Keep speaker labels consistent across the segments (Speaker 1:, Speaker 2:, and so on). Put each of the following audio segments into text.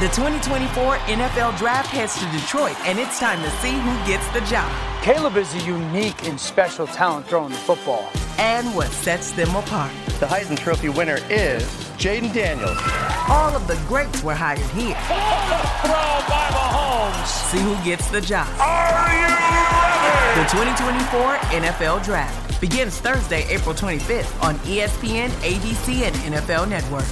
Speaker 1: The 2024 NFL Draft heads to Detroit, and it's time to see who gets the job.
Speaker 2: Caleb is a unique and special talent throwing the football.
Speaker 1: And what sets them apart.
Speaker 3: The Heisman Trophy winner is Jaden Daniels.
Speaker 1: All of the greats were hired here.
Speaker 4: Throw by Mahomes.
Speaker 1: See who gets the job.
Speaker 4: Are you ready?
Speaker 1: The 2024 NFL Draft begins Thursday, April 25th on ESPN, ABC, and NFL Network.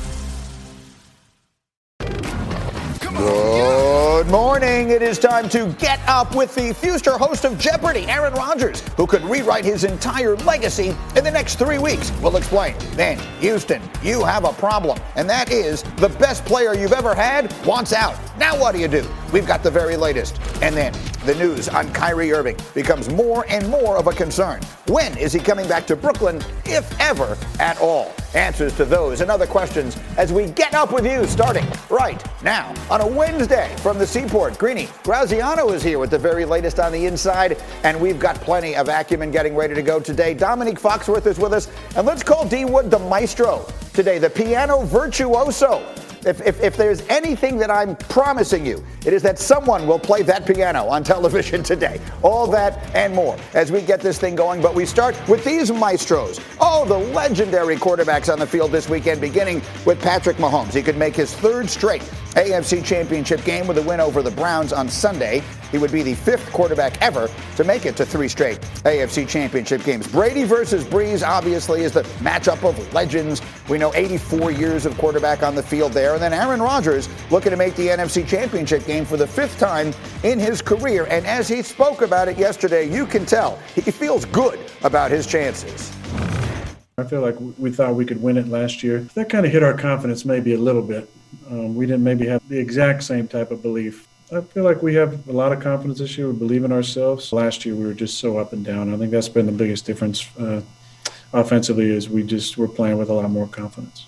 Speaker 5: Good morning. It is time to get up with the future host of Jeopardy, Aaron Rodgers, who could rewrite his entire legacy in the next 3 weeks. We'll explain. Then, Houston, you have a problem, and that is the best player you've ever had wants out. Now what do? We've got the very latest. And then the news on Kyrie Irving becomes more and more of a concern. When is he coming back to Brooklyn, if ever at all? Answers to those and other questions as we get up with you starting right now on a Wednesday from the Seaport. Greeny Graziano is here with the very latest on the inside, and we've got plenty of acumen getting ready to go today. Dominique Foxworth is with us, and let's call D. Wood the maestro today, the piano virtuoso. If there's anything that I'm promising you, it is that someone will play that piano on television today. All that and more as we get this thing going. But we start with these maestros. Oh, the legendary quarterbacks on the field this weekend, beginning with Patrick Mahomes. He could make his third straight AFC Championship game with a win over the Browns on Sunday. He would be the fifth quarterback ever to make it to three straight AFC Championship games. Brady versus Breeze, obviously, is the matchup of legends. We know 84 years of quarterback on the field there. And then Aaron Rodgers looking to make the NFC Championship game for the fifth time in his career. And as he spoke about it yesterday, you can tell he feels good about his chances.
Speaker 6: I feel like we thought we could win it last year. That kind of hit our confidence maybe a little bit. We didn't maybe have the exact same type of belief. I feel like we have a lot of confidence this year. We believe in ourselves. Last year we were just so up and down. I think that's been the biggest difference offensively is we're playing with a lot more confidence.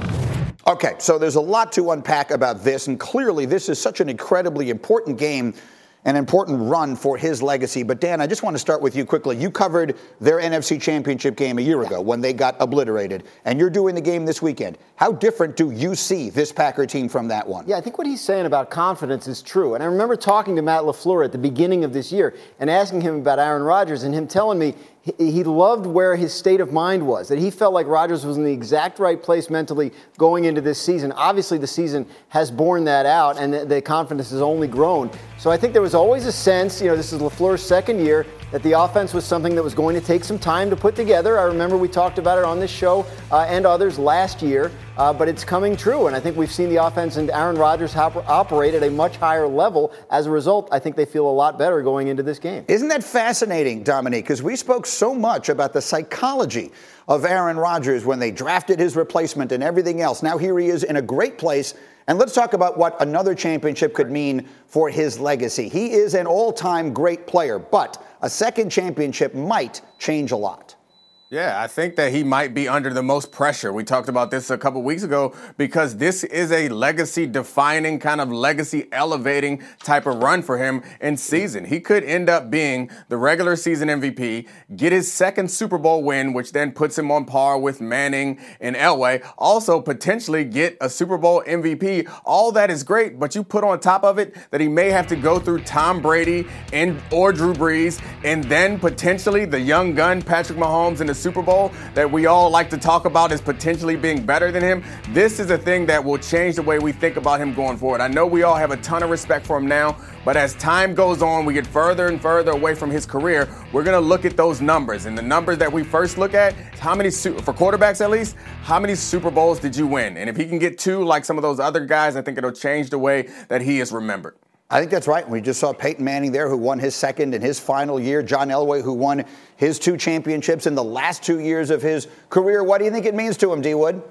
Speaker 5: Okay, so there's a lot to unpack about this, and clearly this is such an incredibly important game, an important run for his legacy. But Dan, I just want to start with you quickly. You covered their NFC Championship game a year ago when they got obliterated, and you're doing the game this weekend. How different do you see this Packer team from that one?
Speaker 7: Yeah, I think what he's saying about confidence is true. And I remember talking to Matt LaFleur at the beginning of this year and asking him about Aaron Rodgers and him telling me he loved where his state of mind was, that he felt like Rodgers was in the exact right place mentally going into this season. Obviously, the season has borne that out, and the confidence has only grown. So I think there was always a sense, this is LaFleur's second year, that the offense was something that was going to take some time to put together. I remember we talked about it on this show and others last year, but it's coming true. And I think we've seen the offense and Aaron Rodgers operate at a much higher level. As a result, I think they feel a lot better going into this game.
Speaker 5: Isn't that fascinating, Dominique? Because we spoke so much about the psychology of Aaron Rodgers when they drafted his replacement and everything else. Now here he is in a great place. And let's talk about what another championship could mean for his legacy. He is an all-time great player, but a second championship might change a lot.
Speaker 8: Yeah, I think that he might be under the most pressure. We talked about this a couple weeks ago because this is a legacy-defining, kind of legacy-elevating type of run for him in season. He could end up being the regular season MVP, get his second Super Bowl win, which then puts him on par with Manning and Elway. Also, potentially get a Super Bowl MVP. All that is great, but you put on top of it that he may have to go through Tom Brady or Drew Brees, and then potentially the young gun Patrick Mahomes in the Super Bowl that we all like to talk about as potentially being better than him. This is a thing that will change the way we think about him going forward. I know we all have a ton of respect for him now, but as time goes on, we get further and further away from his career. We're going to look at those numbers. And the numbers that we first look at, how many, for quarterbacks at least, how many Super Bowls did you win? And if he can get two like some of those other guys, I think it'll change the way that he is remembered.
Speaker 5: I think that's right. We just saw Peyton Manning there, who won his second in his final year. John Elway, who won his two championships in the last 2 years of his career. What do you think it means to him, D. Wood?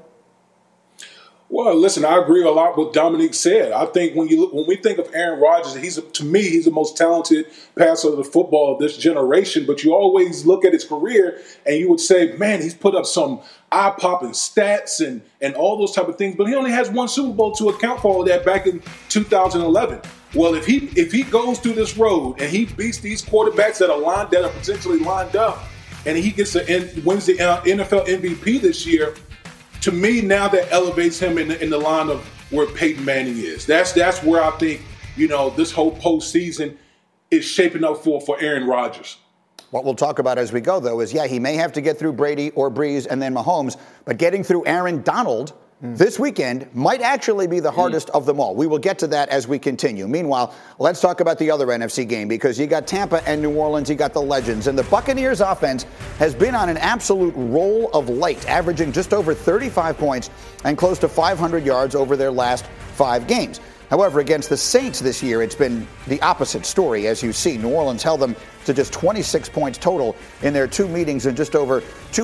Speaker 9: Well, listen, I agree a lot with what Dominique said. I think when we think of Aaron Rodgers, to me, he's the most talented passer of the football of this generation. But you always look at his career and you would say, man, he's put up some eye-popping stats and all those type of things. But he only has one Super Bowl to account for all of that back in 2011. Well, if he goes through this road and he beats these quarterbacks that are potentially lined up, and he wins the NFL MVP this year, to me now that elevates him in the line of where Peyton Manning is. That's where I think, this whole postseason is shaping up for Aaron Rodgers.
Speaker 5: What we'll talk about as we go, though, is, he may have to get through Brady or Breeze and then Mahomes, but getting through Aaron Donald this weekend might actually be the hardest of them all. We will get to that as we continue. Meanwhile, let's talk about the other NFC game, because you got Tampa and New Orleans, you got the legends, and the Buccaneers offense has been on an absolute roll of late, averaging just over 35 points and close to 500 yards over their last 5 games. However, against the Saints this year, it's been the opposite story. As you see, New Orleans held them to just 26 points total in their 2 meetings and just over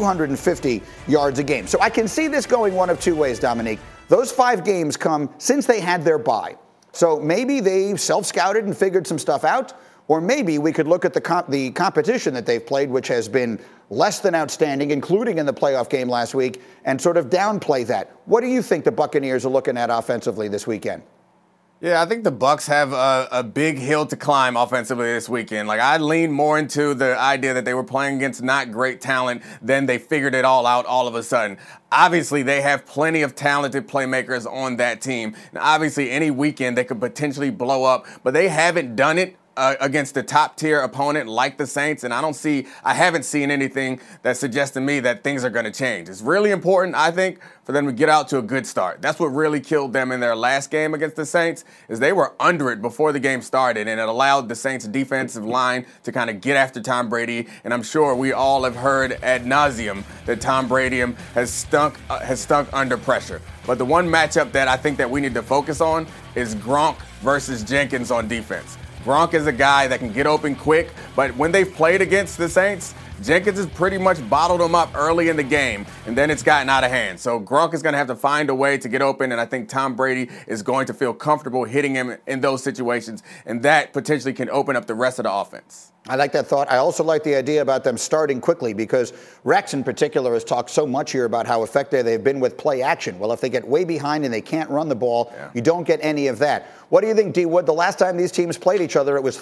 Speaker 5: 250 yards a game. So I can see this going one of 2 ways, Dominique. Those 5 games come since they had their bye. So maybe they self-scouted and figured some stuff out, or maybe we could look at the competition that they've played, which has been less than outstanding, including in the playoff game last week, and sort of downplay that. What do you think the Buccaneers are looking at offensively this weekend?
Speaker 8: Yeah, I think the Bucs have a big hill to climb offensively this weekend. Like, I lean more into the idea that they were playing against not great talent, then they figured it all out all of a sudden. Obviously, they have plenty of talented playmakers on that team. And obviously, any weekend they could potentially blow up, but they haven't done it against a top-tier opponent like the Saints, and I haven't seen anything that suggests to me that things are going to change. It's really important, I think, for them to get out to a good start. That's what really killed them in their last game against the Saints, is they were under it before the game started, and it allowed the Saints' defensive line to kind of get after Tom Brady. And I'm sure we all have heard ad nauseum that Tom Brady has stunk under pressure. But the one matchup that I think that we need to focus on is Gronk versus Jenkins on defense. Gronk is a guy that can get open quick, but when they've played against the Saints, Jenkins has pretty much bottled him up early in the game, and then it's gotten out of hand. So Gronk is going to have to find a way to get open, and I think Tom Brady is going to feel comfortable hitting him in those situations, and that potentially can open up the rest of the offense.
Speaker 5: I like that thought. I also like the idea about them starting quickly, because Rex in particular has talked so much here about how effective they've been with play action. Well, if they get way behind and they can't run the ball, you don't get any of that. What do you think, D. Wood? The last time these teams played each other, it was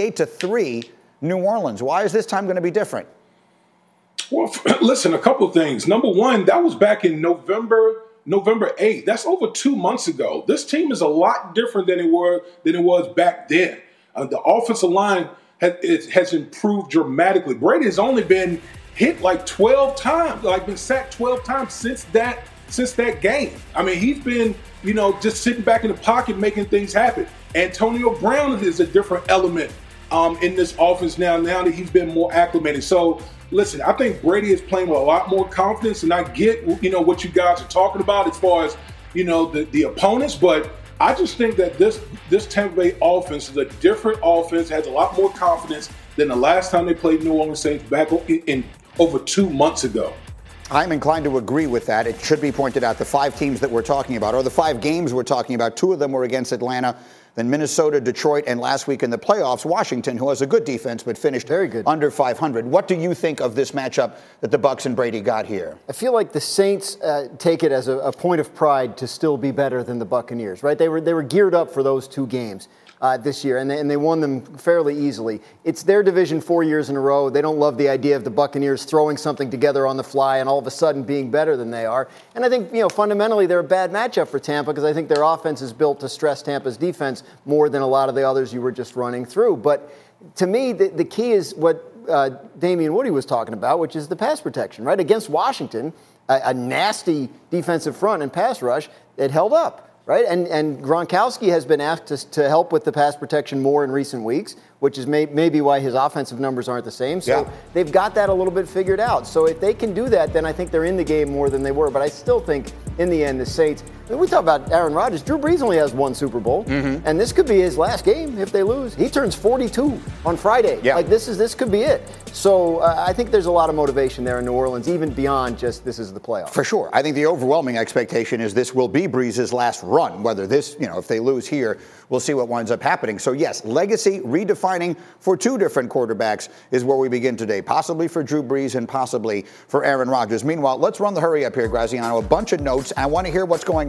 Speaker 5: 38-3 New Orleans. Why is this time going to be different?
Speaker 9: Well, listen, a couple of things. Number one, that was back in November 8th. That's over 2 months ago. This team is a lot different than it was back then. The offensive line has improved dramatically. Brady has only been hit like 12 times, been sacked 12 times since that game. I mean, he's been, just sitting back in the pocket making things happen. Antonio Brown is a different element in this offense now that he's been more acclimated. So, listen, I think Brady is playing with a lot more confidence, and I get, what you guys are talking about as far as, the opponents, but I just think that this Tampa Bay offense is a different offense, has a lot more confidence than the last time they played New Orleans Saints back in over 2 months ago.
Speaker 5: I'm inclined to agree with that. It should be pointed out the 5 teams that we're talking about, or the 5 games we're talking about, 2 of them were against Atlanta, then Minnesota, Detroit, and last week in the playoffs, Washington, who has a good defense but finished very good under 500. What do you think of this matchup that the Bucs and Brady got here?
Speaker 7: I feel like the Saints take it as a point of pride to still be better than the Buccaneers, right? They were geared up for those 2 games this year, and they won them fairly easily. It's their division 4 years in a row. They don't love the idea of the Buccaneers throwing something together on the fly and all of a sudden being better than they are. And I think, fundamentally they're a bad matchup for Tampa, because I think their offense is built to stress Tampa's defense more than a lot of the others you were just running through. But to me, the key is what Damien Woody was talking about, which is the pass protection, right? Against Washington, a nasty defensive front and pass rush, it held up. Right, and Gronkowski has been asked to help with the pass protection more in recent weeks, which is maybe why his offensive numbers aren't the same. So they've got that a little bit figured out. So if they can do that, then I think they're in the game more than they were. But I still think, in the end, the Saints, we talk about Aaron Rodgers. Drew Brees only has 1 Super Bowl, and this could be his last game if they lose. He turns 42 on Friday. Yeah. This could be it. So I think there's a lot of motivation there in New Orleans, even beyond just this is the playoffs.
Speaker 5: For sure. I think the overwhelming expectation is this will be Brees' last run. Whether this, if they lose here, we'll see what winds up happening. So yes, legacy redefining for 2 different quarterbacks is where we begin today, possibly for Drew Brees and possibly for Aaron Rodgers. Meanwhile, let's run the hurry up here, Graziano. A bunch of notes. I want to hear what's going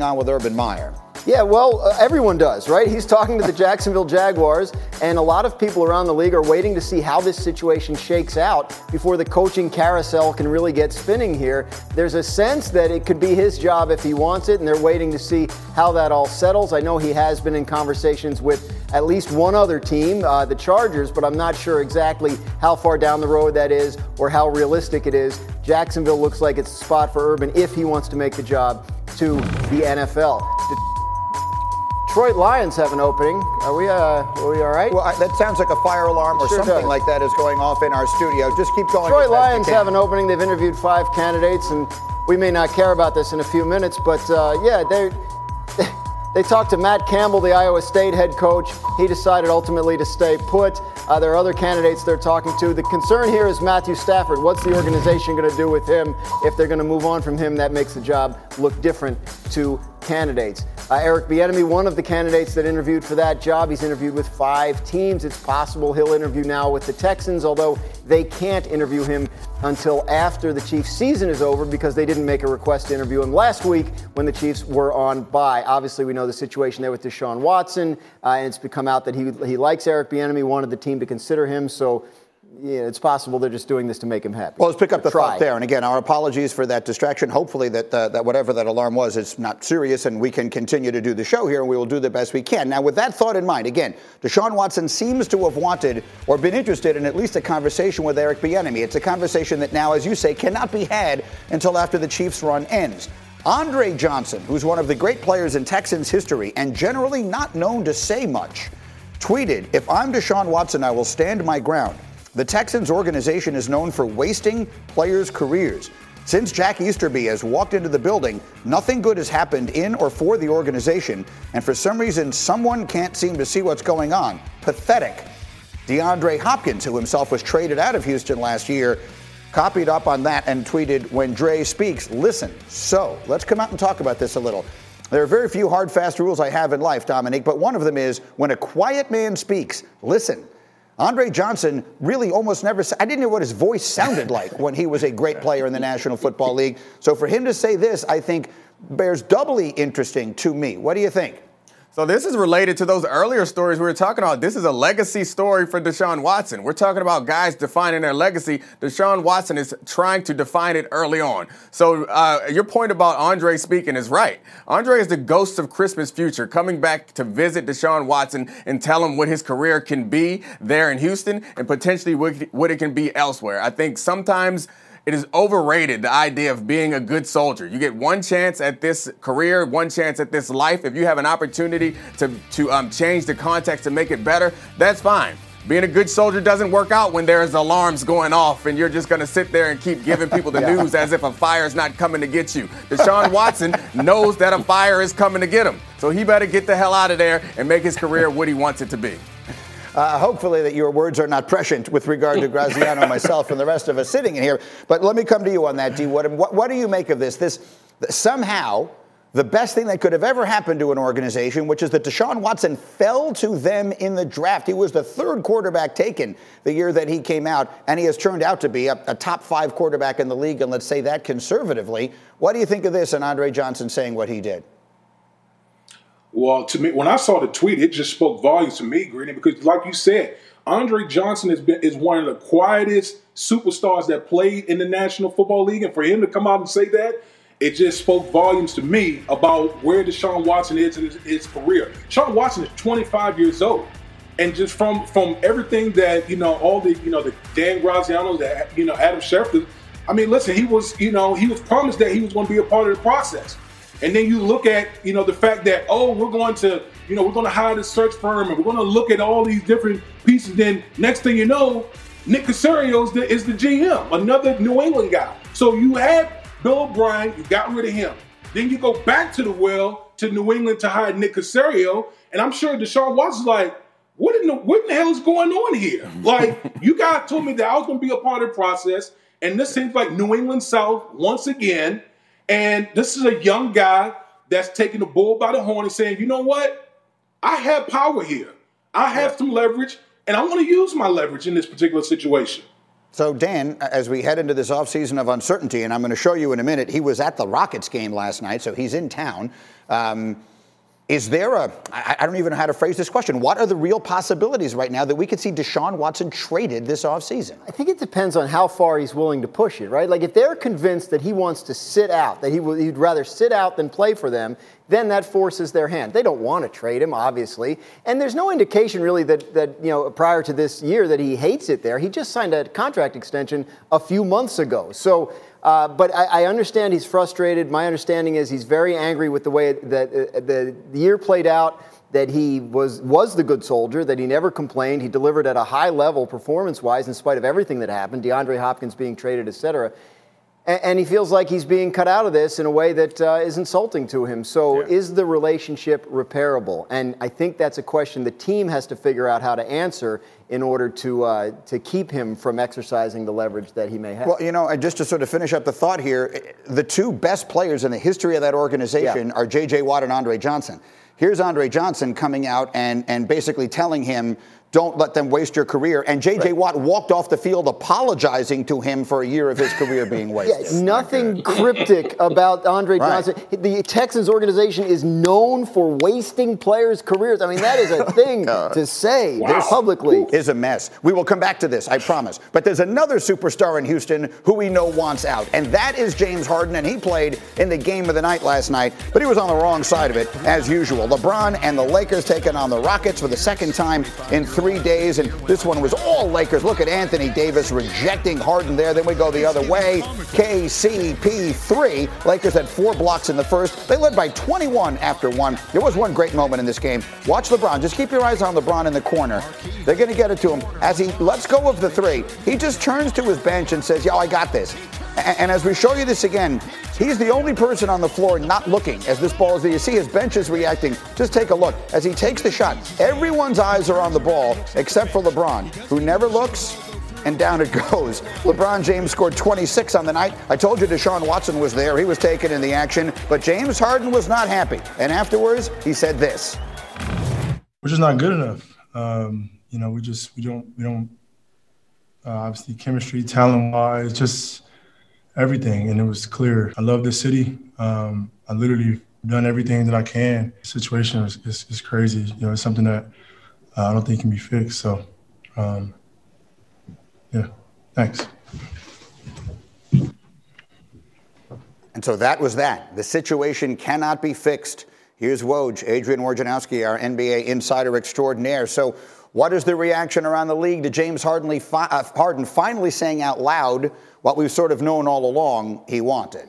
Speaker 5: on with Urban Meyer.
Speaker 7: Yeah, well, everyone does, right? He's talking to the Jacksonville Jaguars, and a lot of people around the league are waiting to see how this situation shakes out before the coaching carousel can really get spinning here. There's a sense that it could be his job if he wants it, and they're waiting to see how that all settles. I know he has been in conversations with at least one other team, the Chargers, but I'm not sure exactly how far down the road that is or how realistic it is. Jacksonville looks like it's a spot for Urban if he wants to make the job to the NFL. Detroit Lions have an opening. Are we all right?
Speaker 5: Well, that sounds like a fire alarm or something like that is going off in our studio. Just keep going.
Speaker 7: Detroit Lions have an opening. They've interviewed 5 candidates, and we may not care about this in a few minutes, but they talked to Matt Campbell, the Iowa State head coach. He decided ultimately to stay put. There are other candidates they're talking to. The concern here is Matthew Stafford. What's the organization going to do with him? If they're going to move on from him, that makes the job look different to candidates. Eric Bieniemy, one of the candidates that interviewed for that job. He's interviewed with 5 teams. It's possible he'll interview now with the Texans, although they can't interview him until after the Chiefs' season is over because they didn't make a request to interview him last week when the Chiefs were on bye. Obviously, we know the situation there with Deshaun Watson, and it's become out that he likes Eric Bieniemy, wanted the team to consider him, so yeah, it's possible they're just doing this to make him happy.
Speaker 5: Well, let's pick up the thought there. And again, our apologies for that distraction. Hopefully that whatever that alarm was, it's not serious and we can continue to do the show here and we will do the best we can. Now, with that thought in mind, again, Deshaun Watson seems to have wanted or been interested in at least a conversation with Eric Bieniemy. It's a conversation that now, as you say, cannot be had until after the Chiefs' run ends. Andre Johnson, who's one of the great players in Texans history and generally not known to say much, tweeted, "If I'm Deshaun Watson, I will stand my ground. The Texans organization is known for wasting players' careers. Since Jack Easterby has walked into the building, nothing good has happened in or for the organization, and for some reason, someone can't seem to see what's going on. Pathetic." DeAndre Hopkins, who himself was traded out of Houston last year, copied up on that and tweeted, "When Dre speaks, listen." So let's come out and talk about this a little. There are very few hard, fast rules I have in life, Dominique, but one of them is when a quiet man speaks, listen. Andre Johnson really almost never – I didn't know what his voice sounded like when he was a great player in the National Football League. So for him to say this, I think, bears doubly interesting to me. What do you think?
Speaker 8: So this is related to those earlier stories we were talking about. This is a legacy story for Deshaun Watson. We're talking about guys defining their legacy. Deshaun Watson is trying to define it early on. So your point about Andre speaking is right. Andre is the ghost of Christmas future, coming back to visit Deshaun Watson and tell him what his career can be there in Houston and potentially what it can be elsewhere. I think sometimes it is overrated, the idea of being a good soldier. You get one chance at this career, one chance at this life. If you have an opportunity to change the context and make it better, that's fine. Being a good soldier doesn't work out when there's alarms going off and you're just going to sit there and keep giving people the news as if a fire is not coming to get you. Deshaun Watson knows that a fire is coming to get him. So he better get the hell out of there and make his career what he wants it to be.
Speaker 5: Hopefully that your words are not prescient with regard to Graziano, myself, and the rest of us sitting in here. But let me come to you on that, D. What do you make of this? Somehow, the best thing that could have ever happened to an organization, which is that Deshaun Watson fell to them in the draft. He was the 3rd quarterback taken the year that he came out, and he has turned out to be a top 5 quarterback in the league, and let's say that conservatively. What do you think of this and Andre Johnson saying what he did?
Speaker 9: Well, to me, when I saw the tweet, it just spoke volumes to me, Greeny, because like you said, Andre Johnson is one of the quietest superstars that played in the National Football League. And for him to come out and say that, it just spoke volumes to me about where Deshaun Watson is in his career. Deshaun Watson is 25 years old. And just from everything that, all the Dan Graziano, that, Adam Schefter, I mean, listen, he was promised that he was going to be a part of the process. And then you look at, the fact that, we're going to hire this search firm and we're going to look at all these different pieces. Then next thing you know, Nick Caserio is the GM, another New England guy. So you had Bill O'Brien, you got rid of him. Then you go back to the well to New England to hire Nick Caserio. And I'm sure Deshaun Watson's like, what in the hell is going on here? Like, you guys told me that I was going to be a part of the process. And this seems like New England South once again. And this is a young guy that's taking the bull by the horn and saying, you know what? I have power here. I have some leverage, and I want to use my leverage in this particular situation.
Speaker 5: So, Dan, as we head into this offseason of uncertainty, and I'm going to show you in a minute, he was at the Rockets game last night, so he's in town. Is there I don't even know how to phrase this question. What are the real possibilities right now that we could see Deshaun Watson traded this offseason?
Speaker 7: I think it depends on how far he's willing to push it, right? Like if they're convinced that he wants to sit out, that he'd rather sit out than play for them, then that forces their hand. They don't want to trade him, obviously. And there's no indication really that prior to this year that he hates it there. He just signed a contract extension a few months ago. So, but I understand he's frustrated. My understanding is he's very angry with the way that the year played out, that he was the good soldier, that he never complained. He delivered at a high level performance-wise in spite of everything that happened, DeAndre Hopkins being traded, et cetera. And he feels like he's being cut out of this in a way that is insulting to him. So is the relationship repairable? And I think that's a question the team has to figure out how to answer in order to keep him from exercising the leverage that he may have.
Speaker 5: Well, and just to sort of finish up the thought here, the two best players in the history of that organization are J.J. Watt and Andre Johnson. Here's Andre Johnson coming out and basically telling him, don't let them waste your career. And J.J. Watt walked off the field apologizing to him for a year of his career being wasted.
Speaker 7: Nothing cryptic about Andre Johnson. The Texans organization is known for wasting players' careers. I mean, that is a thing to say publicly.
Speaker 5: Is a mess. We will come back to this, I promise. But there's another superstar in Houston who we know wants out, and that is James Harden, and he played in the game of the night last night, but he was on the wrong side of it, as usual. LeBron and the Lakers taking on the Rockets for the second time in 3 days, and this one was all Lakers. Look at Anthony Davis rejecting Harden there. Then we go the other way. KCP3. Lakers had 4 blocks in the first. They led by 21 after one. There was one great moment in this game. Watch LeBron. Just keep your eyes on LeBron in the corner. They're going to get it to him. As he lets go of the 3, he just turns to his bench and says, I got this. And as we show you this again, he's the only person on the floor not looking as this ball is there. You see his bench is reacting. Just take a look. As he takes the shot, everyone's eyes are on the ball except for LeBron, who never looks, and down it goes. LeBron James scored 26 on the night. I told you Deshaun Watson was there. He was taken in the action. But James Harden was not happy. And afterwards, he said this.
Speaker 10: We're just not good enough. We don't obviously chemistry, talent-wise, just everything, and it was clear. I love this city. I literally done everything that I can. The situation is crazy. It's something that I don't think can be fixed. So, thanks.
Speaker 5: And so that was that. The situation cannot be fixed. Here's Woj, Adrian Wojnarowski, our NBA insider extraordinaire. So what is the reaction around the league to James Harden finally saying out loud what we've sort of known all along he wanted?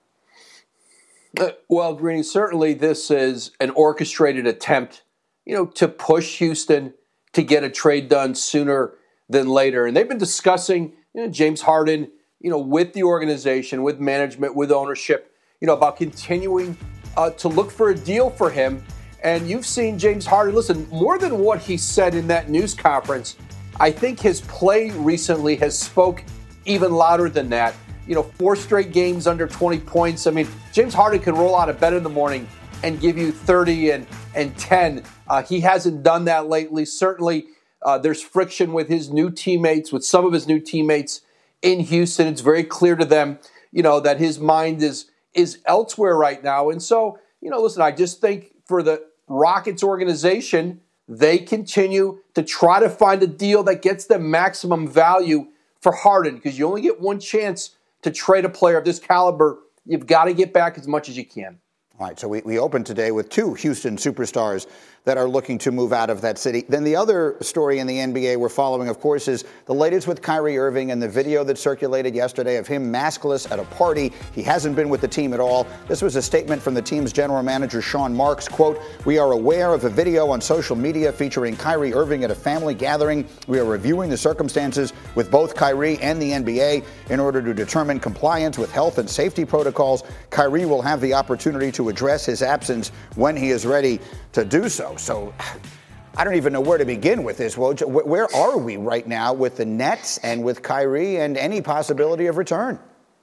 Speaker 11: Well, Greeny, certainly this is an orchestrated attempt, to push Houston to get a trade done sooner than later. And they've been discussing, James Harden, with the organization, with management, with ownership, about continuing to look for a deal for him. And you've seen James Harden, listen, more than what he said in that news conference, I think his play recently has spoke even louder than that. 4 straight games under 20 points. I mean, James Harden can roll out of bed in the morning and give you 30 and 10. He hasn't done that lately. Certainly, there's friction with his new teammates, with some of his new teammates in Houston. It's very clear to them, that his mind is elsewhere right now. And so, listen, I just think for the Rockets organization, they continue to try to find a deal that gets them maximum value for Harden, because you only get one chance to trade a player of this caliber. You've got to get back as much as you can.
Speaker 5: All right, so we opened today with 2 Houston superstars that are looking to move out of that city. Then the other story in the NBA we're following, of course, is the latest with Kyrie Irving and the video that circulated yesterday of him maskless at a party. He hasn't been with the team at all. This was a statement from the team's general manager, Sean Marks. Quote, "We are aware of a video on social media featuring Kyrie Irving at a family gathering. We are reviewing the circumstances with both Kyrie and the NBA in order to determine compliance with health and safety protocols. Kyrie will have the opportunity to address his absence when he is ready to do so." So I don't even know where to begin with this, Woj. Where are we right now with the Nets and with Kyrie and any possibility of return?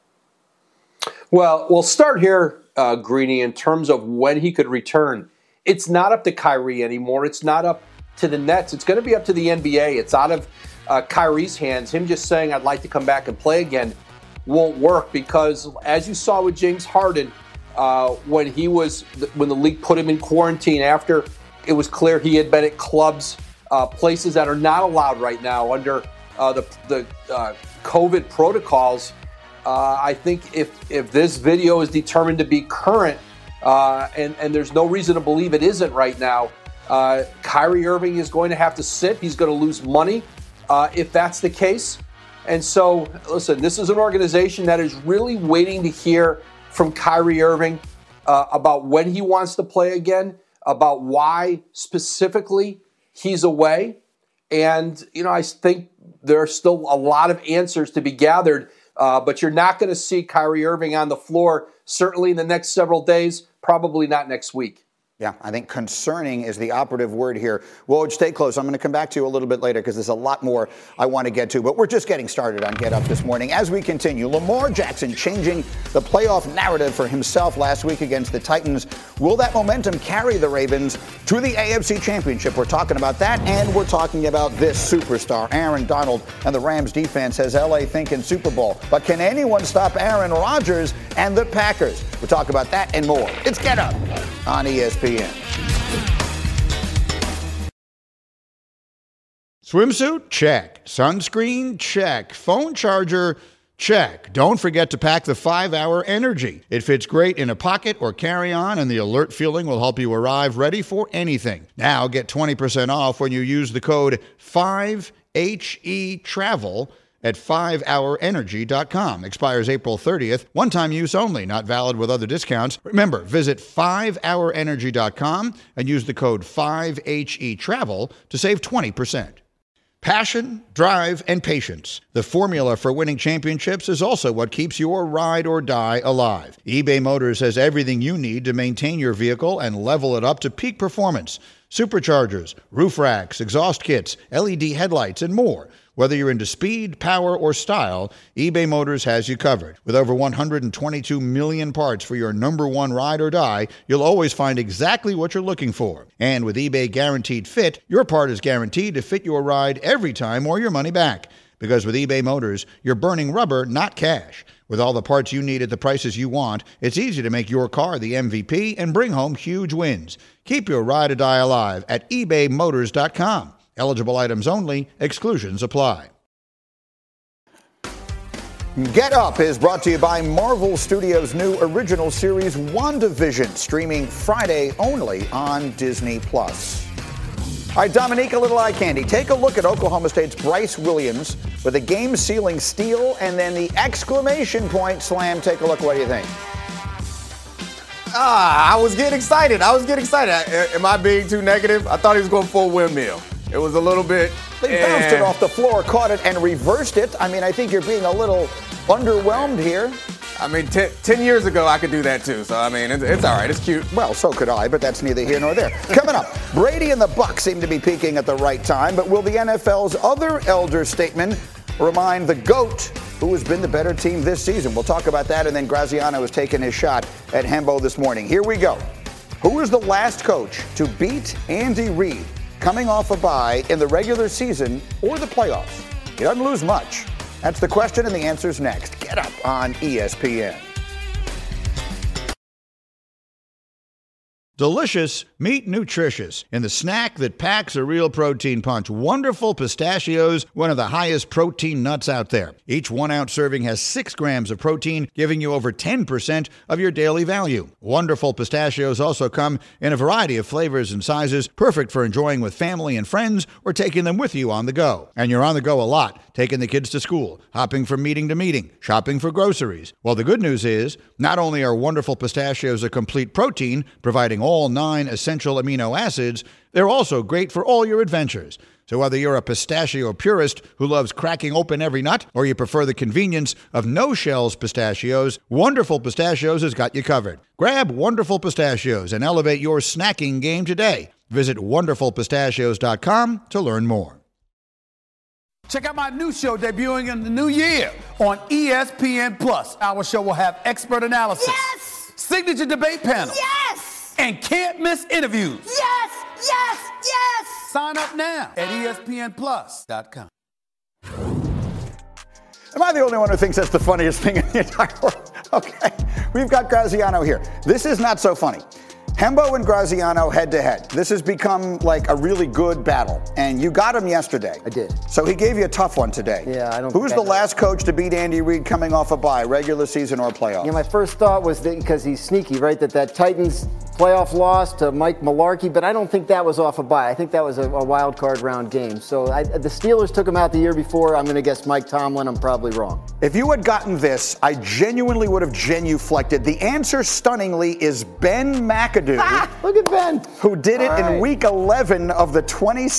Speaker 11: Well, we'll start here, Greeny, in terms of when he could return. It's not up to Kyrie anymore. It's not up to the Nets. It's going to be up to the NBA. It's out of Kyrie's hands. Him just saying, I'd like to come back and play again won't work because, as you saw with James Harden, when the league put him in quarantine after it was clear he had been at clubs, places that are not allowed right now under the COVID protocols. I think if this video is determined to be current, and there's no reason to believe it isn't right now, Kyrie Irving is going to have to sit. He's going to lose money if that's the case. And so, listen, this is an organization that is really waiting to hear from Kyrie Irving about when he wants to play again, about why specifically he's away. And, I think there are still a lot of answers to be gathered, but you're not going to see Kyrie Irving on the floor, certainly in the next several days, probably not next week.
Speaker 5: Yeah, I think concerning is the operative word here. Woj, stay close. I'm going to come back to you a little bit later because there's a lot more I want to get to. But we're just getting started on Get Up this morning. As we continue, Lamar Jackson changing the playoff narrative for himself last week against the Titans. Will that momentum carry the Ravens to the AFC Championship? We're talking about that, and we're talking about this superstar, Aaron Donald, and the Rams defense has L.A. thinking Super Bowl. But can anyone stop Aaron Rodgers and the Packers? We'll talk about that and more. It's Get Up on ESPN.
Speaker 12: Swimsuit? Check. Sunscreen? Check. Phone charger? Check. Don't forget to pack the 5-Hour Energy. It fits great in a pocket or carry-on, and the alert feeling will help you arrive ready for anything. Now get 20% off when you use the code 5HETRAVEL at 5hourenergy.com. Expires April 30th. One-time use only, not valid with other discounts. Remember, visit 5hourenergy.com and use the code 5HETRAVEL to save 20%. Passion, drive, and patience. The formula for winning championships is also what keeps your ride or die alive. eBay Motors has everything you need to maintain your vehicle and level it up to peak performance. Superchargers, roof racks, exhaust kits, LED headlights, and more. Whether you're into speed, power, or style, eBay Motors has you covered. With over 122 million parts for your number one ride or die, you'll always find exactly what you're looking for. And with eBay Guaranteed Fit, your part is guaranteed to fit your ride every time or your money back. Because with eBay Motors, you're burning rubber, not cash. With all the parts you need at the prices you want, it's easy to make your car the MVP and bring home huge wins. Keep your ride or die alive at ebaymotors.com. Eligible items only. Exclusions apply.
Speaker 5: Get Up is brought to you by Marvel Studios' new original series, WandaVision, streaming Friday only on Disney+. All right, Dominique, a little eye candy. Take a look at Oklahoma State's Bryce Williams with a game-sealing steal and then the exclamation point slam. Take a look. What do you think?
Speaker 8: I was getting excited. Am I being too negative? I thought he was going full windmill. It was a little bit.
Speaker 5: They bounced it off the floor, caught it, and reversed it. I mean, I think you're being a little underwhelmed here.
Speaker 8: I mean, 10 years ago, I could do that too. So, I mean, it's all right. It's cute.
Speaker 5: Well, so could I, but that's neither here nor there. Coming up, Brady and the Bucs seem to be peaking at the right time, but will the NFL's other elder statesman remind the GOAT who has been the better team this season? We'll talk about that, and then Graziano has taken his shot at Hembo this morning. Here we go. Who is the last coach to beat Andy Reid coming off a bye in the regular season or the playoffs? He doesn't lose much. That's the question, and the answer's next. Get Up on ESPN.
Speaker 12: Delicious, meet nutritious. In the snack that packs a real protein punch, Wonderful Pistachios, one of the highest protein nuts out there. Each 1-ounce serving has 6 grams of protein, giving you over 10% of your daily value. Wonderful Pistachios also come in a variety of flavors and sizes, perfect for enjoying with family and friends or taking them with you on the go. And you're on the go a lot, taking the kids to school, hopping from meeting to meeting, shopping for groceries. Well, the good news is, not only are Wonderful Pistachios a complete protein, providing all 9 essential amino acids, they're also great for all your adventures. So whether you're a pistachio purist who loves cracking open every nut, or you prefer the convenience of no-shells pistachios, Wonderful Pistachios has got you covered. Grab Wonderful Pistachios and elevate your snacking game today. Visit wonderfulpistachios.com to learn more.
Speaker 13: Check out my new show debuting in the new year on ESPN+. Our show will have expert analysis.
Speaker 14: Yes!
Speaker 13: Signature debate panel.
Speaker 14: Yes!
Speaker 13: And can't miss interviews.
Speaker 14: Yes! Yes! Yes!
Speaker 13: Sign up now at ESPNplus.com.
Speaker 5: Am I the only one who thinks that's the funniest thing in the entire world? Okay, we've got Graziano here. This is not so funny. Hembo and Graziano head-to-head. This has become like a really good battle, and you got him yesterday.
Speaker 7: I did.
Speaker 5: So he gave you a tough one today.
Speaker 7: Yeah, I don't.
Speaker 5: Who's the last coach to beat Andy Reid coming off a bye, regular season or playoff?
Speaker 7: Yeah, my first thought was that because he's sneaky, right? That Titans playoff loss to Mike Mularkey, but I don't think that was off a bye. I think that was a wild card round game. So the Steelers took him out the year before. I'm going to guess Mike Tomlin. I'm probably wrong.
Speaker 5: If you had gotten this, I genuinely would have genuflected. The answer, stunningly, is Ben McAdoo.
Speaker 7: Look at Ben.
Speaker 5: Who did it in week 11 of the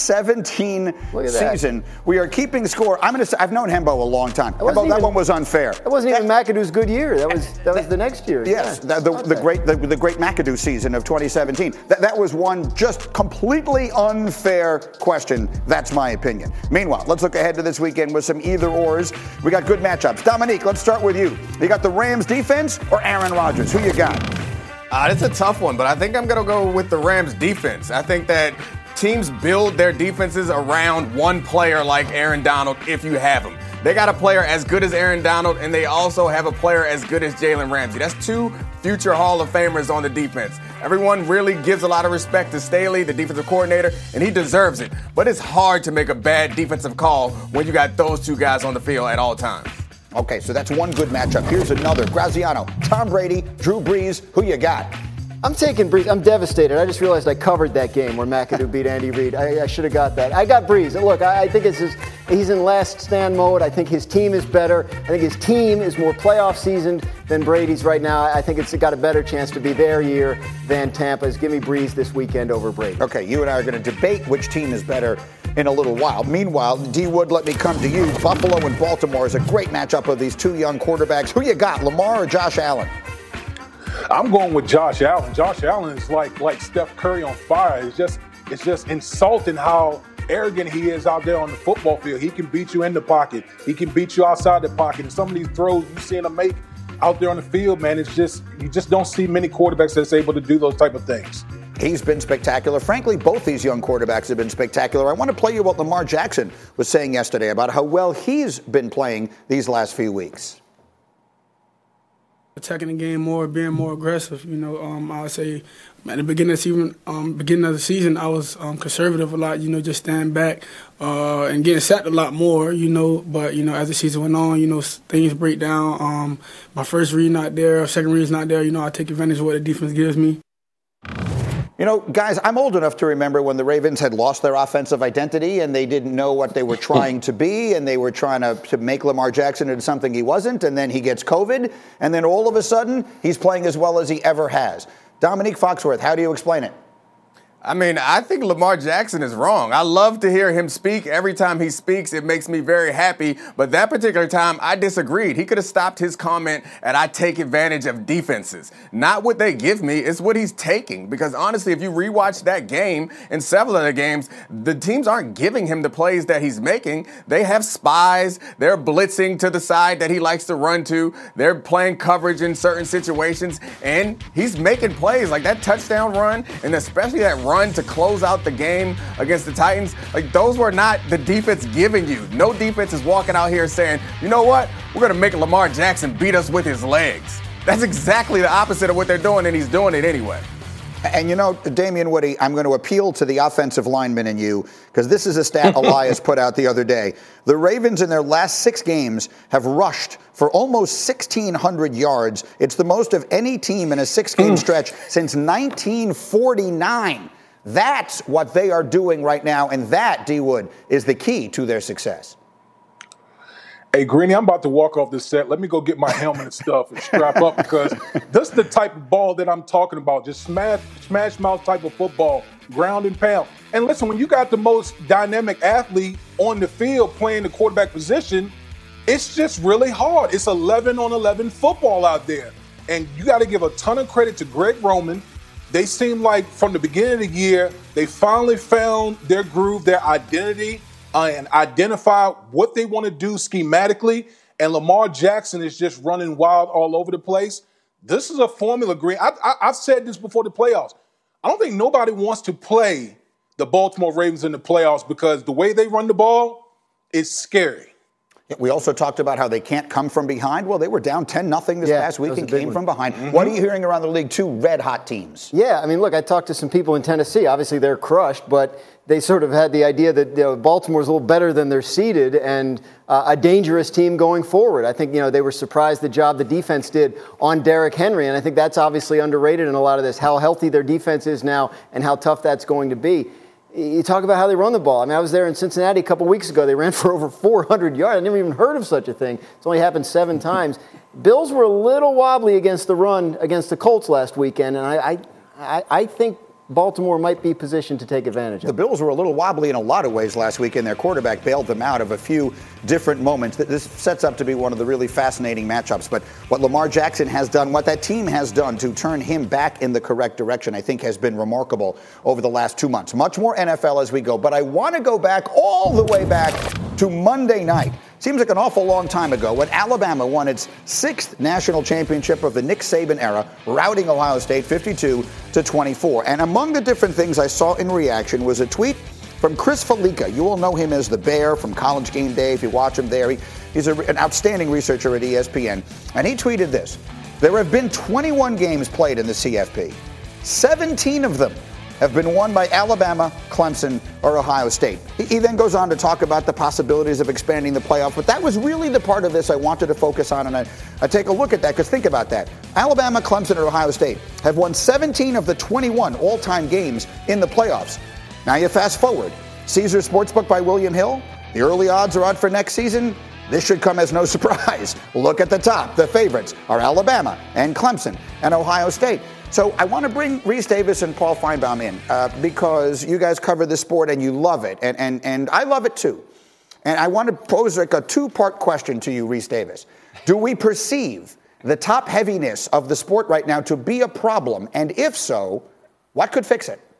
Speaker 5: 2017 season. We are keeping score. I'm going to say, I've known Hembo a long time. Hembo, that one was unfair.
Speaker 7: That wasn't even McAdoo's good year. That was the next year.
Speaker 5: Yes,
Speaker 7: yeah.
Speaker 5: the great McAdoo season of 2017. That was one just completely unfair question. That's my opinion. Meanwhile, let's look ahead to this weekend with some either-ors. We got good matchups. Dominique, let's start with you. You got the Rams defense or Aaron Rodgers? Who you got?
Speaker 8: It's a tough one, but I think I'm going to go with the Rams defense. I think that teams build their defenses around one player like Aaron Donald if you have him. They got a player as good as Aaron Donald, and they also have a player as good as Jalen Ramsey. That's two future Hall of Famers on the defense. Everyone really gives a lot of respect to Staley, the defensive coordinator, and he deserves it. But it's hard to make a bad defensive call when you got those two guys on the field at all times.
Speaker 5: Okay, so that's one good matchup. Here's another. Graziano, Tom Brady, Drew Brees. Who you got?
Speaker 7: I'm taking Brees. I'm devastated. I just realized I covered that game where McAdoo beat Andy Reid. I should have got that. I got Brees. Look, I think he's in last stand mode. I think his team is better. I think his team is more playoff seasoned than Brady's right now. I think it's got a better chance to be their year than Tampa's. Give me Brees this weekend over Brady.
Speaker 5: Okay, you and I are going to debate which team is better in a little while. Meanwhile, D. Wood, let me come to you. Buffalo and Baltimore is a great matchup of these two young quarterbacks. Who you got, Lamar or Josh Allen?
Speaker 9: I'm going with Josh Allen. Josh Allen is like Steph Curry on fire. It's just insulting how arrogant he is out there on the football field. He can beat you in the pocket. He can beat you outside the pocket. And some of these throws you seeing him make out there on the field, man, you just don't see many quarterbacks that's able to do those type of things.
Speaker 5: He's been spectacular. Frankly, both these young quarterbacks have been spectacular. I want to play you what Lamar Jackson was saying yesterday about how well he's been playing these last few weeks.
Speaker 14: Attacking the game more, being more aggressive. I would say at the beginning of the season, I was conservative a lot. Just stand back and getting sacked a lot more. But as the season went on, things break down. My first read not there, second read's not there. I take advantage of what the defense gives me.
Speaker 5: Guys, I'm old enough to remember when the Ravens had lost their offensive identity and they didn't know what they were trying to be, and they were trying to make Lamar Jackson into something he wasn't, and then he gets COVID, and then all of a sudden, he's playing as well as he ever has. Dominique Foxworth, how do you explain it?
Speaker 8: I mean, I think Lamar Jackson is wrong. I love to hear him speak. Every time he speaks, it makes me very happy. But that particular time, I disagreed. He could have stopped his comment at I take advantage of defenses. Not what they give me, it's what he's taking. Because honestly, if you rewatch that game and several other games, the teams aren't giving him the plays that he's making. They have spies. They're blitzing to the side that he likes to run to. They're playing coverage in certain situations. And he's making plays like that touchdown run, and especially that run to close out the game against the Titans. Like, those were not the defense giving you. No defense is walking out here saying, you know what? We're going to make Lamar Jackson beat us with his legs. That's exactly the opposite of what they're doing, and he's doing it anyway.
Speaker 5: And Damian Woody, I'm going to appeal to the offensive lineman in you, because this is a stat Elias put out the other day. The Ravens in their last 6 games have rushed for almost 1,600 yards. It's the most of any team in a 6-game stretch since 1949. That's what they are doing right now, and that, D. Wood, is the key to their success.
Speaker 9: Hey, Greeny, I'm about to walk off this set. Let me go get my helmet and stuff and strap up, because this is the type of ball that I'm talking about. Just smash mouth type of football, ground and pound. And listen, when you got the most dynamic athlete on the field playing the quarterback position, it's just really hard. It's 11-on-11 football out there. And you got to give a ton of credit to Greg Roman. They seem like from the beginning of the year, they finally found their groove, their identity, and identify what they want to do schematically. And Lamar Jackson is just running wild all over the place. This is a formula, Green. I've said this before the playoffs. I don't think nobody wants to play the Baltimore Ravens in the playoffs, because the way they run the ball is scary.
Speaker 5: We also talked about how they can't come from behind. Well, they were down 10-0 this past week and came from behind. Mm-hmm. What are you hearing around the league? Two red-hot teams.
Speaker 7: Yeah, I mean, look, I talked to some people in Tennessee. Obviously, they're crushed, but they sort of had the idea that Baltimore's a little better than they're seeded and a dangerous team going forward. I think, they were surprised the job the defense did on Derrick Henry, and I think that's obviously underrated in a lot of this, how healthy their defense is now and how tough that's going to be. You talk about how they run the ball. I mean, I was there in Cincinnati a couple weeks ago. They ran for over 400 yards. I never even heard of such a thing. It's only happened 7 times. Bills were a little wobbly against the run against the Colts last weekend, and I think Baltimore might be positioned to take advantage of it.
Speaker 5: The Bills were a little wobbly in a lot of ways last week, and their quarterback bailed them out of a few different moments. This sets up to be one of the really fascinating matchups. But what Lamar Jackson has done, what that team has done to turn him back in the correct direction, I think has been remarkable over the last 2 months. Much more NFL as we go. But I want to go back all the way back to Monday night. Seems like an awful long time ago when Alabama won its 6th national championship of the Nick Saban era, routing Ohio State 52-24. And among the different things I saw in reaction was a tweet from Chris Felica. You all know him as the Bear from College Game Day if you watch him there. He's an outstanding researcher at ESPN. And he tweeted this: there have been 21 games played in the CFP. 17 of them have been won by Alabama, Clemson, or Ohio State. He then goes on to talk about the possibilities of expanding the playoff, but that was really the part of this I wanted to focus on, and I take a look at that, because think about that. Alabama, Clemson, or Ohio State have won 17 of the 21 all-time games in the playoffs. Now you fast forward. Caesars Sportsbook by William Hill. The early odds are on for next season. This should come as no surprise. Look at the top. The favorites are Alabama and Clemson and Ohio State. So I want to bring Rece Davis and Paul Finebaum in because you guys cover this sport and you love it. And I love it too. And I want to pose like a 2-part question to you, Rece Davis. Do we perceive the top heaviness of the sport right now to be a problem? And if so, what could fix it?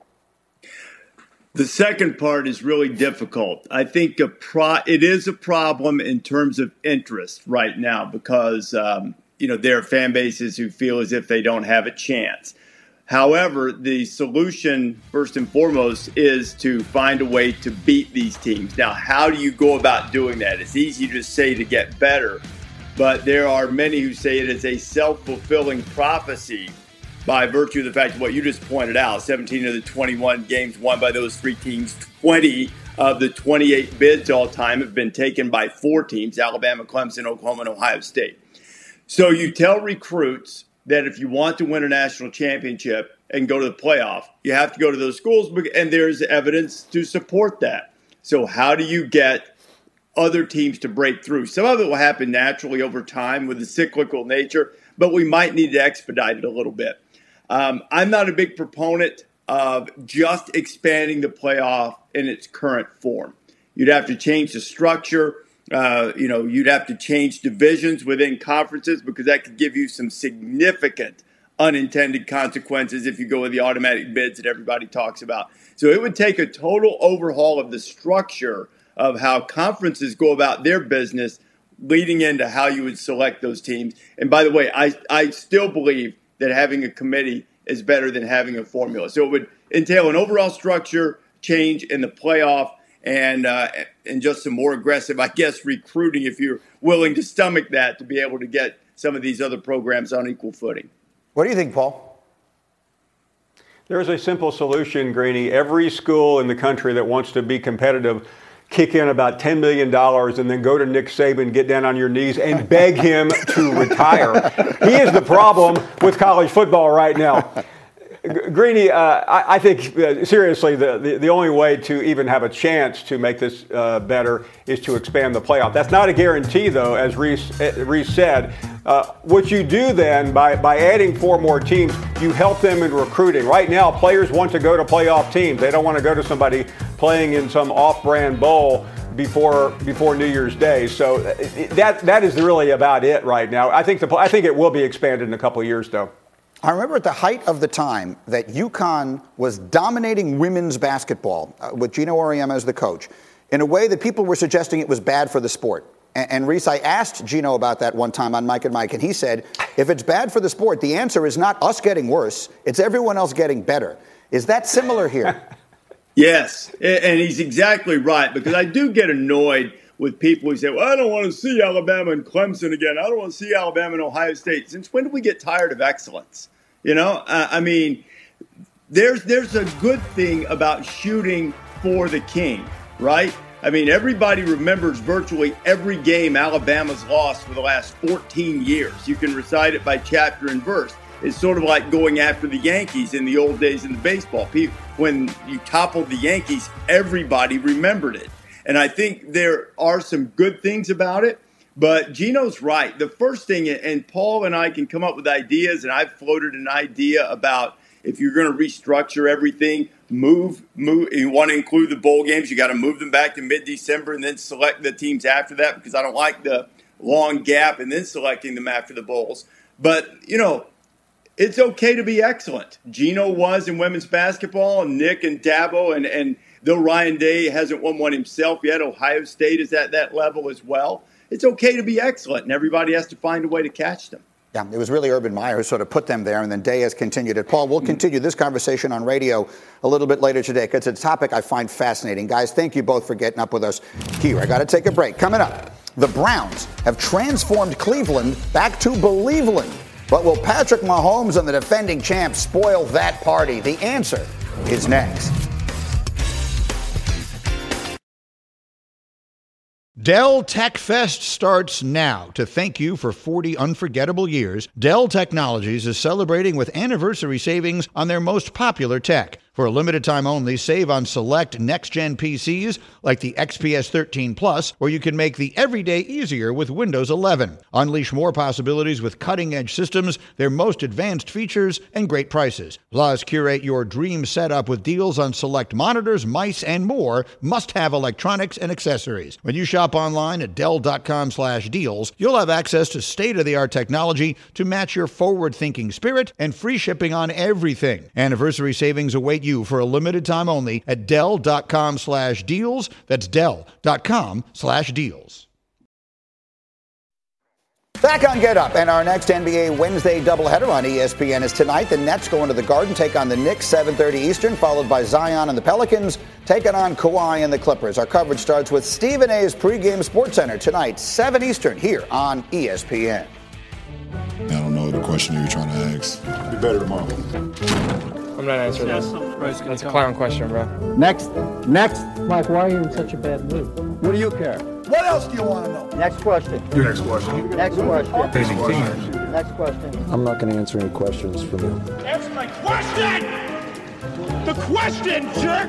Speaker 15: The second part is really difficult. I think it is a problem in terms of interest right now because there are fan bases who feel as if they don't have a chance. However, the solution, first and foremost, is to find a way to beat these teams. Now, how do you go about doing that? It's easy to say to get better, but there are many who say it is a self-fulfilling prophecy by virtue of the fact of what you just pointed out. 17 of the 21 games won by those 3 teams, 20 of the 28 bids all time have been taken by 4 teams, Alabama, Clemson, Oklahoma, and Ohio State. So you tell recruits that if you want to win a national championship and go to the playoff, you have to go to those schools, and there's evidence to support that. So how do you get other teams to break through? Some of it will happen naturally over time with the cyclical nature, but we might need to expedite it a little bit. I'm not a big proponent of just expanding the playoff in its current form. You'd have to change the structure. You'd have to change divisions within conferences because that could give you some significant unintended consequences if you go with the automatic bids that everybody talks about. So it would take a total overhaul of the structure of how conferences go about their business leading into how you would select those teams. And by the way, I still believe that having a committee is better than having a formula. So it would entail an overall structure change in the playoff and just some more aggressive, I guess, recruiting if you're willing to stomach that to be able to get some of these other programs on equal footing.
Speaker 5: What do you think, Paul?
Speaker 16: There's a simple solution, Greeny. Every school in the country that wants to be competitive, kick in about $10 million and then go to Nick Saban, get down on your knees and beg him to retire. He is the problem with college football right now. Greeny, I think, seriously, the only way to even have a chance to make this better is to expand the playoff. That's not a guarantee, though, as Rece said. What you do then, by adding 4 more teams, you help them in recruiting. Right now, players want to go to playoff teams. They don't want to go to somebody playing in some off-brand bowl before New Year's Day. So that is really about it right now. I think it will be expanded in a couple of years, though.
Speaker 5: I remember at the height of the time that UConn was dominating women's basketball with Geno Auriemma as the coach in a way that people were suggesting it was bad for the sport. And Rece, I asked Geno about that one time on Mike and Mike, and he said, if it's bad for the sport, the answer is not us getting worse, it's everyone else getting better. Is that similar here?
Speaker 15: Yes, and he's exactly right, because I do get annoyed with people who say, well, I don't want to see Alabama and Clemson again. I don't want to see Alabama and Ohio State. Since when did we get tired of excellence? You know, I mean, there's a good thing about shooting for the king, right? I mean, everybody remembers virtually every game Alabama's lost for the last 14 years. You can recite it by chapter and verse. It's sort of like going after the Yankees in the old days in the baseball. When you toppled the Yankees, everybody remembered it. And I think there are some good things about it. But Gino's right. The first thing, and Paul and I can come up with ideas, and I've floated an idea about if you're going to restructure everything, move. You want to include the bowl games, you got to move them back to mid-December and then select the teams after that, because I don't like the long gap and then selecting them after the bowls. But, you know, it's okay to be excellent. Gino was in women's basketball, and Nick and Dabo, and though Ryan Day hasn't won one himself yet, Ohio State is at that level as well. It's okay to be excellent, and everybody has to find a way to catch them.
Speaker 5: Yeah, it was really Urban Meyer who sort of put them there, and then Day has continued it. Paul, we'll continue this conversation on radio a little bit later today because it's a topic I find fascinating. Guys, thank you both for getting up with us here. I got to take a break. Coming up, the Browns have transformed Cleveland back to Believeland. But will Patrick Mahomes and the defending champs spoil that party? The answer is next.
Speaker 12: Dell Tech Fest starts now. To thank you for 40 unforgettable years, Dell Technologies is celebrating with anniversary savings on their most popular tech. For a limited time only, save on select next-gen PCs like the XPS 13 Plus, where you can make the everyday easier with Windows 11. Unleash more possibilities with cutting-edge systems, their most advanced features, and great prices. Plus, curate your dream setup with deals on select monitors, mice, and more must-have electronics and accessories. When you shop online at Dell.com/deals, you'll have access to state-of-the-art technology to match your forward-thinking spirit and free shipping on everything. Anniversary savings await you for a limited time only at Dell.com/deals. That's Dell.com/deals.
Speaker 5: Back on Get Up, and our next NBA Wednesday doubleheader on ESPN is tonight. The Nets go into the Garden, take on the Knicks, 7:30 Eastern, followed by Zion and the Pelicans, taking on Kawhi and the Clippers. Our coverage starts with Stephen A's pregame Sports Center tonight, 7 Eastern, here on ESPN.
Speaker 17: I don't know the question you were trying to ask. Be better tomorrow.
Speaker 18: I'm not answering that. That's a clown question, bro.
Speaker 19: Next. Mike, why are you in such a bad mood? What do you care?
Speaker 5: What else do you want to know?
Speaker 19: Next question.
Speaker 17: Your next question.
Speaker 19: Next question. Next question.
Speaker 20: I'm not going to answer any questions from you.
Speaker 4: Answer my question! The question, jerk!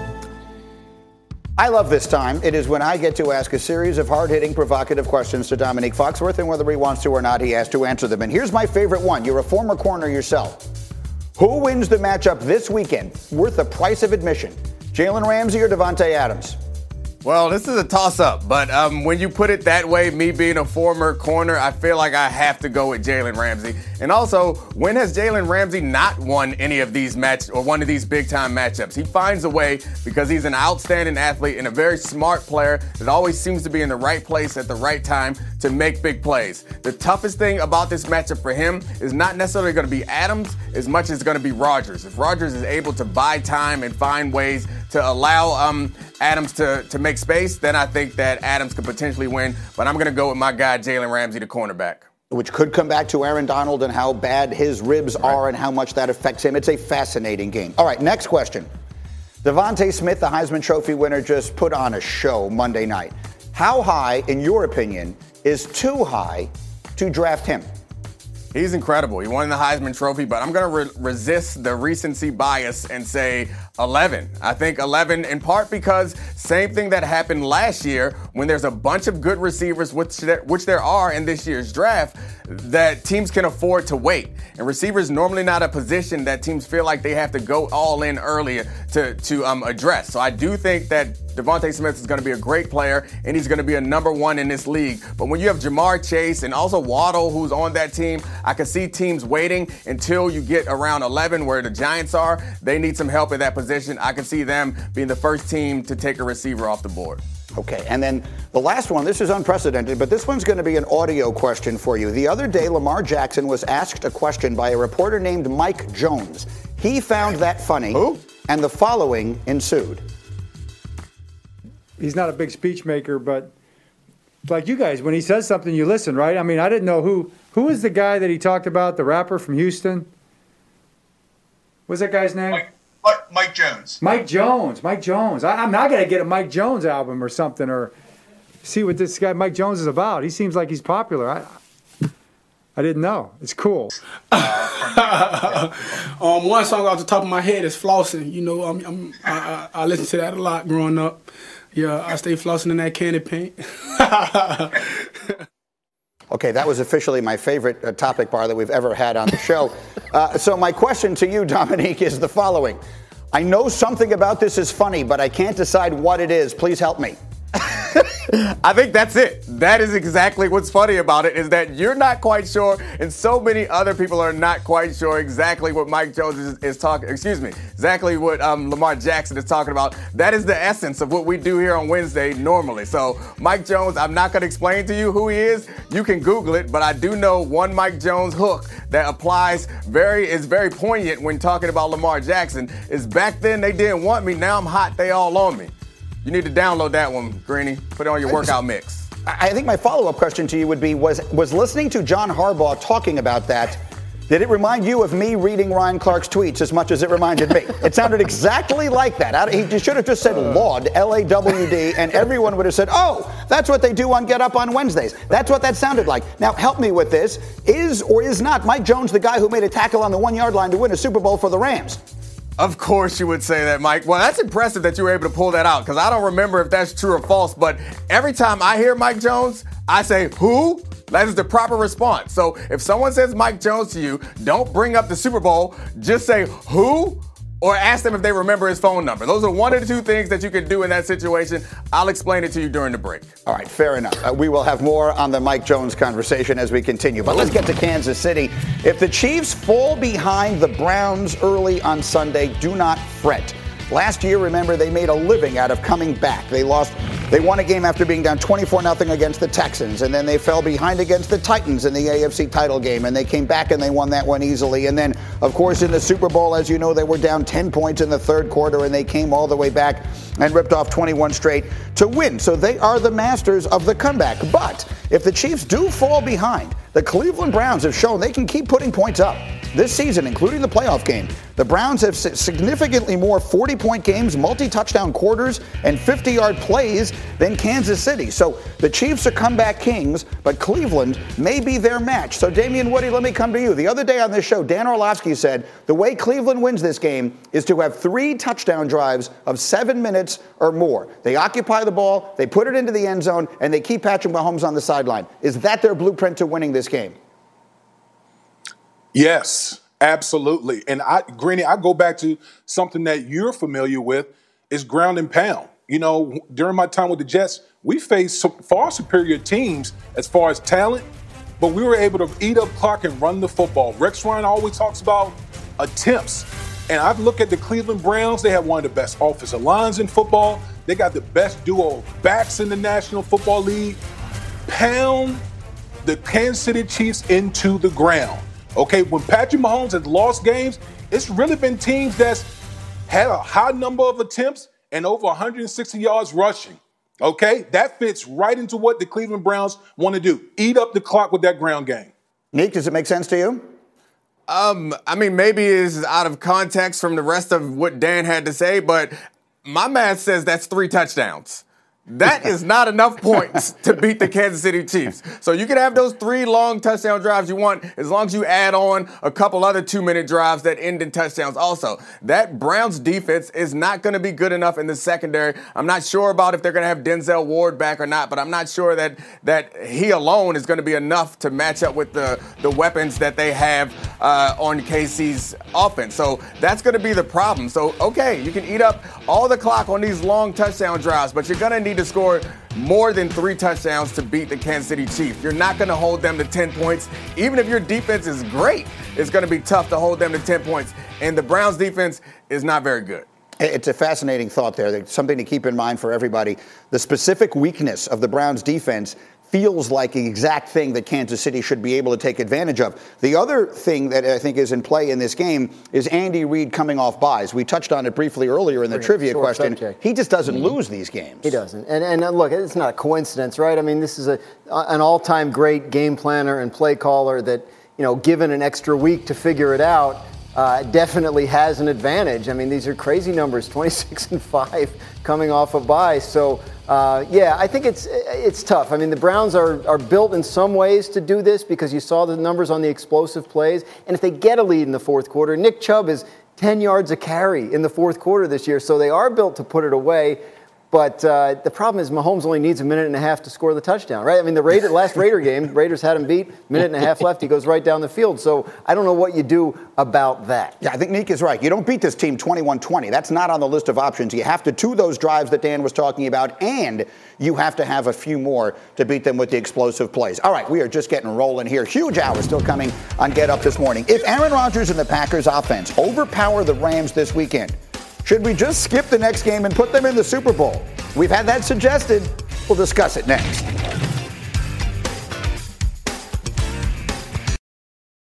Speaker 5: I love this time. It is when I get to ask a series of hard-hitting, provocative questions to Dominique Foxworth, and whether he wants to or not, he has to answer them. And here's my favorite one. You're a former corner yourself. Who wins the matchup this weekend worth the price of admission? Jalen Ramsey or Davante Adams?
Speaker 8: Well, this is a toss-up, but when you put it that way, me being a former corner, I feel like I have to go with Jalen Ramsey. And also, when has Jalen Ramsey not won any of these matches or one of these big-time matchups? He finds a way because he's an outstanding athlete and a very smart player that always seems to be in the right place at the right time to make big plays. The toughest thing about this matchup for him is not necessarily going to be Adams as much as it's going to be Rodgers. If Rodgers is able to buy time and find ways to allow Adams to make space, then I think that Adams could potentially win. But I'm going to go with my guy, Jalen Ramsey, the cornerback.
Speaker 5: Which could come back to Aaron Donald and how bad his ribs are and how much that affects him. It's a fascinating game. All right, next question. Devontae Smith, the Heisman Trophy winner, just put on a show Monday night. How high, in your opinion, is too high to draft him?
Speaker 8: He's incredible. He won the Heisman Trophy, but I'm going to resist the recency bias and say 11. I think 11 in part because same thing that happened last year when there's a bunch of good receivers, which there are in this year's draft, that teams can afford to wait. And receivers normally not a position that teams feel like they have to go all in earlier to address. So I do think that Devontae Smith is going to be a great player, and he's going to be a number one in this league. But when you have Jamar Chase and also Waddle, who's on that team, I can see teams waiting until you get around 11 where the Giants are. They need some help at that position. I can see them being the first team to take a receiver off the board.
Speaker 5: Okay, and then the last one, this is unprecedented, but this one's going to be an audio question for you. The other day, Lamar Jackson was asked a question by a reporter named Mike Jones. He found that funny, and the following ensued.
Speaker 21: He's not a big speech maker, but
Speaker 2: like you guys, when he says something, you listen, right? I mean, I didn't know who was the guy that he talked about, the rapper from Houston? What's that guy's name?
Speaker 21: Mike Jones.
Speaker 2: Mike Jones. I'm not going to get a Mike Jones album or something or see what this guy Mike Jones is about. He seems like he's popular. I didn't know. It's cool.
Speaker 14: One song off the top of my head is Flossing. You know, I listened to that a lot growing up. Yeah, I stay flossing in that candy paint.
Speaker 5: Okay, that was officially my favorite topic bar that we've ever had on the show. So my question to you, Dominique, is the following. I know something about this is funny, but I can't decide what it is. Please help me.
Speaker 8: I think that's it. That is exactly what's funny about it, is that you're not quite sure, and so many other people are not quite sure exactly what Mike Jones is talking, exactly what Lamar Jackson is talking about. That is the essence of what we do here on Wednesday normally. So Mike Jones, I'm not going to explain to you who he is. You can Google it, but I do know one Mike Jones hook that applies is very poignant when talking about Lamar Jackson, is back then they didn't want me, now I'm hot, they all on me. You need to download that one, Greeny. Put it on your workout mix.
Speaker 5: I think my follow-up question to you would be, was listening to John Harbaugh talking about that, did it remind you of me reading Ryan Clark's tweets as much as it reminded me? It sounded exactly like that. He should have just said Laud, L-A-W-D, and everyone would have said, oh, that's what they do on Get Up on Wednesdays. That's what that sounded like. Now, help me with this. Is or is not Mike Jones the guy who made a tackle on the 1-yard line to win a Super Bowl for the Rams?
Speaker 8: Of course you would say that, Mike. Well, that's impressive that you were able to pull that out, because I don't remember if that's true or false, but every time I hear Mike Jones, I say, who? That is the proper response. So if someone says Mike Jones to you, don't bring up the Super Bowl, just say, who? Or ask them if they remember his phone number. Those are one of the two things that you can do in that situation. I'll explain it to you during the break.
Speaker 5: All right, fair enough. We will have more on the Mike Jones conversation as we continue. But let's get to Kansas City. If the Chiefs fall behind the Browns early on Sunday, do not fret. Last year, remember, they made a living out of coming back. They won a game after being down 24-0 against the Texans, and then they fell behind against the Titans in the AFC title game, and they came back and they won that one easily. And then, of course, in the Super Bowl, as you know, they were down 10 points in the third quarter, and they came all the way back and ripped off 21 straight to win. So they are the masters of the comeback. But if the Chiefs do fall behind, the Cleveland Browns have shown they can keep putting points up. This season, including the playoff game, the Browns have significantly more 40-point games, multi-touchdown quarters, and 50-yard plays than Kansas City. So the Chiefs are comeback kings, but Cleveland may be their match. So Damian Woody, let me come to you. The other day on this show, Dan Orlovsky said the way Cleveland wins this game is to have 3 touchdown drives of 7 minutes or more. They occupy the ball, they put it into the end zone, and they keep Patrick Mahomes on the sideline. Is that their blueprint to winning this game?
Speaker 9: Yes, absolutely. And Greeny, I go back to something that you're familiar with, is ground and pound. You know, during my time with the Jets, we faced far superior teams as far as talent, but we were able to eat up clock and run the football. Rex Ryan always talks about attempts. And I've looked at the Cleveland Browns. They have one of the best offensive lines in football. They got the best duo of backs in the National Football League. Pound the Kansas City Chiefs into the ground. Okay, when Patrick Mahomes has lost games, it's really been teams that's had a high number of attempts and over 160 yards rushing. Okay, that fits right into what the Cleveland Browns want to do. Eat up the clock with that ground game.
Speaker 5: Nick, does it make sense to you?
Speaker 8: I mean, maybe it's out of context from the rest of what Dan had to say, but my math says that's 3 touchdowns. That is not enough points to beat the Kansas City Chiefs. So you can have those 3 long touchdown drives you want, as long as you add on a couple other 2-minute drives that end in touchdowns also. That Browns defense is not going to be good enough in the secondary. I'm not sure about if they're going to have Denzel Ward back or not, but I'm not sure that he alone is going to be enough to match up with the weapons that they have on KC's offense. So that's going to be the problem. So, okay, you can eat up all the clock on these long touchdown drives, but you're going to need to score more than 3 touchdowns to beat the Kansas City Chiefs. You're not going to hold them to 10 points. Even if your defense is great, it's going to be tough to hold them to 10 points. And the Browns defense is not very good.
Speaker 5: It's a fascinating thought there. There's something to keep in mind for everybody. The specific weakness of the Browns defense, feels like the exact thing that Kansas City should be able to take advantage of. The other thing that I think is in play in this game is Andy Reid coming off buys. We touched on it briefly earlier in the trivia question. He just doesn't lose these games.
Speaker 7: He doesn't. And look, it's not a coincidence, right? I mean, this is an all-time great game planner and play caller that, given an extra week to figure it out, definitely has an advantage. I mean, these are crazy numbers, 26-5 coming off a bye. So, I think it's tough. I mean, the Browns are built in some ways to do this because you saw the numbers on the explosive plays. And if they get a lead in the fourth quarter, Nick Chubb is 10 yards a carry in the fourth quarter this year. So they are built to put it away. But the problem is Mahomes only needs a minute and a half to score the touchdown, right? I mean, the last Raider game, Raiders had him beat, minute and a half left, he goes right down the field. So I don't know what you do about that.
Speaker 5: Yeah, I think Nick is right. You don't beat this team 21-20. That's not on the list of options. You have to do those drives that Dan was talking about, and you have to have a few more to beat them with the explosive plays. All right, we are just getting rolling here. Huge hour still coming on Get Up this morning. If Aaron Rodgers and the Packers offense overpower the Rams this weekend, should we just skip the next game and put them in the Super Bowl? We've had that suggested. We'll discuss it next.